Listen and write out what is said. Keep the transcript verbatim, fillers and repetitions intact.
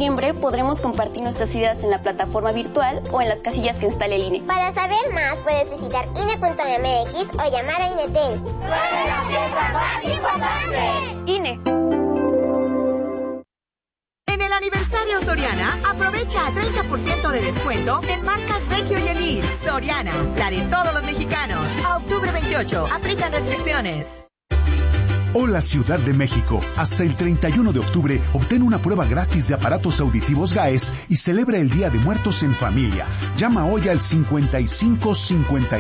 noviembre podremos compartir nuestras ideas en la plataforma virtual o en las casillas que instale el I N E. Para saber más, puedes visitar I N E punto M X o llamar a INETEL. ¡Tú eres la pieza más importante! I N E. En el aniversario Soriana, aprovecha treinta por ciento de descuento en marcas Vecchio y Elite. Soriana, la de todos los mexicanos. A octubre veintiocho, aplican restricciones. Hola Ciudad de México. Hasta el treinta y uno de octubre obtén una prueba gratis de aparatos auditivos Gaes y celebra el Día de Muertos en familia. Llama hoy al cincuenta y cinco cincuenta